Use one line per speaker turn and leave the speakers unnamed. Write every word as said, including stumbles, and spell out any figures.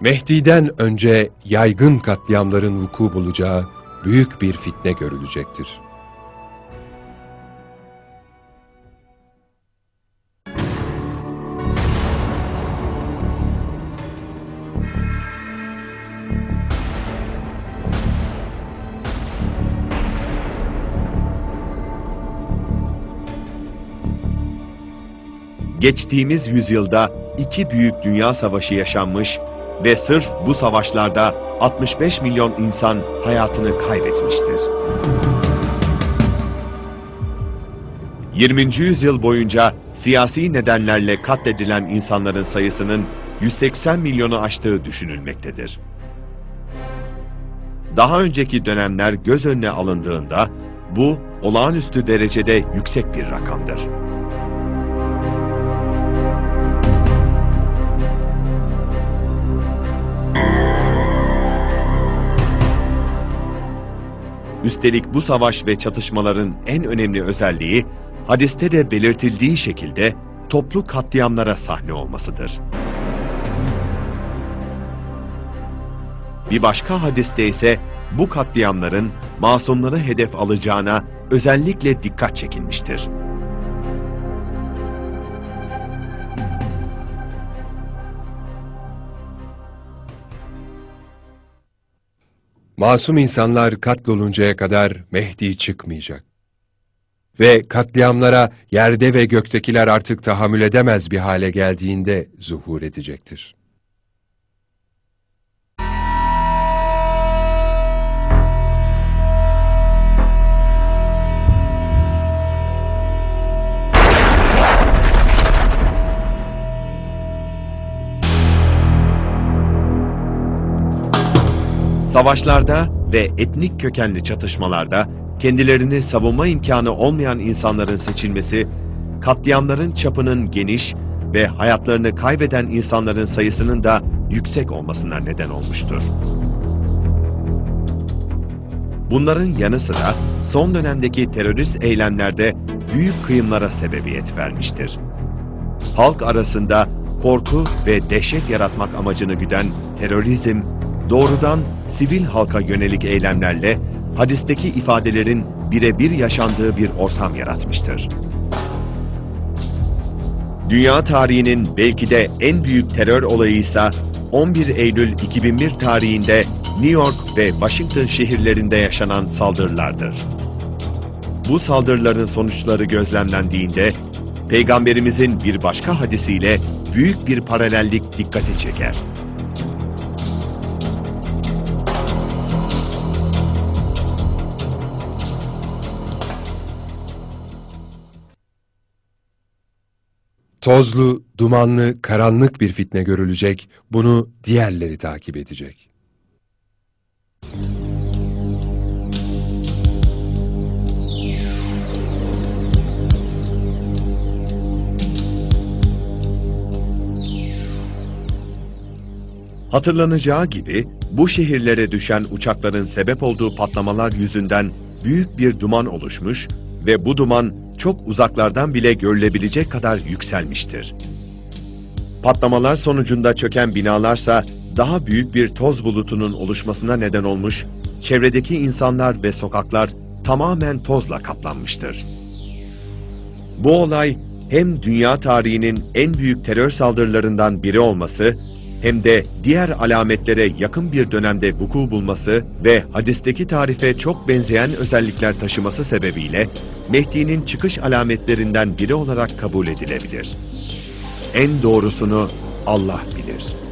Mehdi'den önce yaygın katliamların vuku bulacağı büyük bir fitne görülecektir.
Geçtiğimiz yüzyılda iki büyük dünya savaşı yaşanmış ve sırf bu savaşlarda altmış beş milyon insan hayatını kaybetmiştir. yirminci yüzyıl boyunca siyasi nedenlerle katledilen insanların sayısının yüz seksen milyonu aştığı düşünülmektedir. Daha önceki dönemler göz önüne alındığında bu olağanüstü derecede yüksek bir rakamdır. Üstelik bu savaş ve çatışmaların en önemli özelliği, hadiste de belirtildiği şekilde toplu katliamlara sahne olmasıdır. Bir başka hadiste ise bu katliamların masumları hedef alacağına özellikle dikkat çekilmiştir.
Masum insanlar katloluncaya kadar Mehdi çıkmayacak. Ve katliamlara yerde ve göktekiler artık tahammül edemez bir hale geldiğinde zuhur edecektir.
Savaşlarda ve etnik kökenli çatışmalarda kendilerini savunma imkanı olmayan insanların seçilmesi, katliamların çapının geniş ve hayatlarını kaybeden insanların sayısının da yüksek olmasına neden olmuştur. Bunların yanı sıra son dönemdeki terörist eylemlerde büyük kıyımlara sebebiyet vermiştir. Halk arasında korku ve dehşet yaratmak amacını güden terörizm, doğrudan sivil halka yönelik eylemlerle hadisteki ifadelerin birebir yaşandığı bir ortam yaratmıştır. Dünya tarihinin belki de en büyük terör olayı ise on bir Eylül iki bin bir tarihinde New York ve Washington şehirlerinde yaşanan saldırılardır. Bu saldırıların sonuçları gözlemlendiğinde Peygamberimizin bir başka hadisiyle büyük bir paralellik dikkati çeker.
Tozlu, dumanlı, karanlık bir fitne görülecek, bunu diğerleri takip edecek.
Hatırlanacağı gibi bu şehirlere düşen uçakların sebep olduğu patlamalar yüzünden büyük bir duman oluşmuş ve bu duman çok uzaklardan bile görülebilecek kadar yükselmiştir. Patlamalar sonucunda çöken binalarsa daha büyük bir toz bulutunun oluşmasına neden olmuş, çevredeki insanlar ve sokaklar tamamen tozla kaplanmıştır. Bu olay hem dünya tarihinin en büyük terör saldırılarından biri olması, hem de diğer alametlere yakın bir dönemde vuku bulması ve hadisteki tarife çok benzeyen özellikler taşıması sebebiyle Mehdi'nin çıkış alametlerinden biri olarak kabul edilebilir. En doğrusunu Allah bilir.